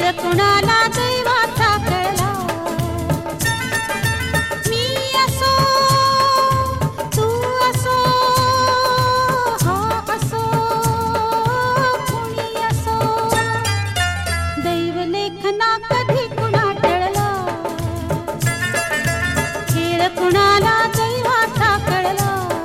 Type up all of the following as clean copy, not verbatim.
खेळ कुणाला दैवाचा कळला. मी असो तू असो हा असो कुणी असो, दैव लेखना कधी कुणा टळला. खेळ कुणाला दैवाचा कळला.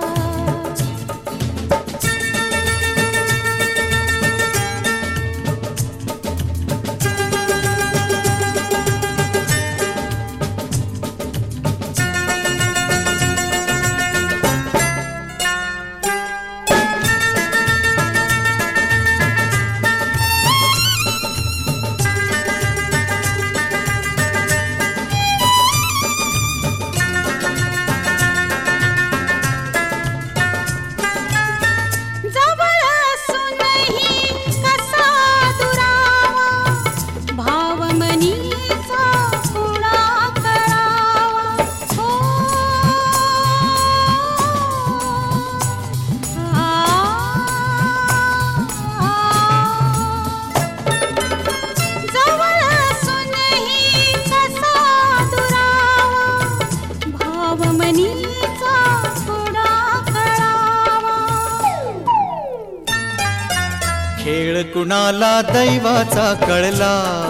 खेळ कुणाला दैवाचा कळला.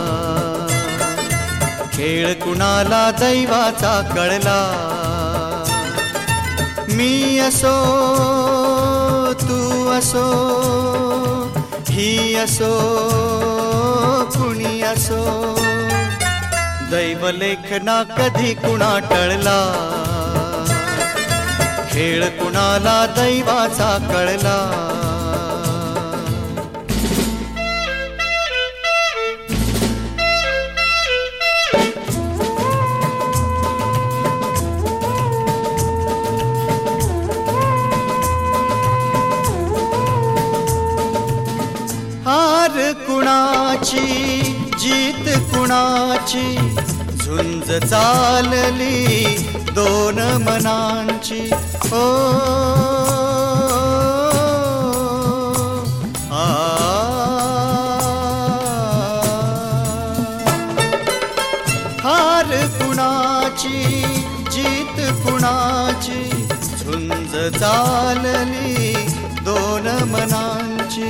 खेळ कुणाला दैवाचा कळला. मी असो तू असो ही असो कुणी असो, दैव लेखना कधी कुणा टळला. खेळ कुणाला दैवाचा कळला. हार कुणाची जीत कुणाची, झुंज चालली दोन मनांची. ओ आ हार कुणाची जीत कुणाची, झुंज चालली दोन मनांची.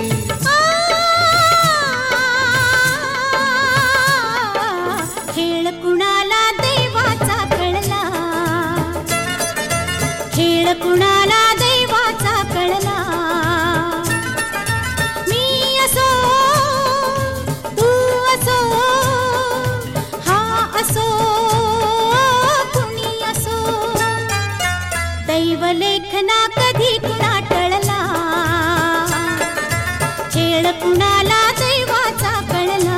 खेळ कुणाला दैवाचा कळला. खेळ कुणाला दैवाचा कळला. मी असो तू असो हा असो कुणी असो, दैव लेखना कधी कुणा टळला. खेळ कुणाला दैवाचा कळला.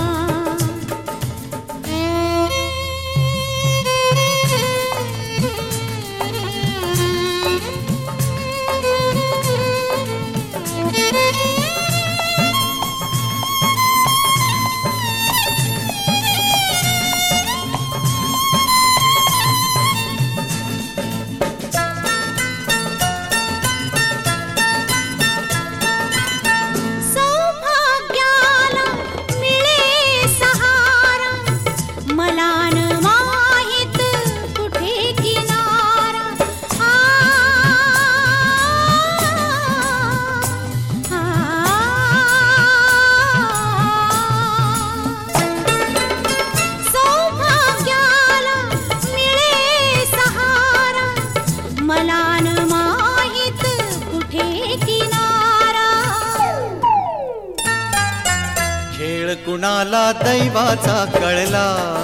खेळ कुणाला दैवाचा कळला.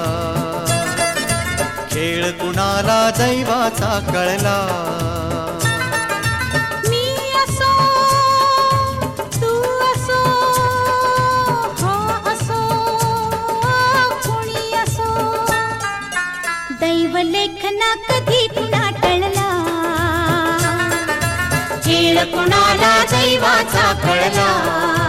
खेळ कुणाला दैवाचा कळला. मी असो तू असो हा असो कुणी असो, दैव लेखना कधी कुणा टळला. खेळ कुणाला दैवाचा कळला.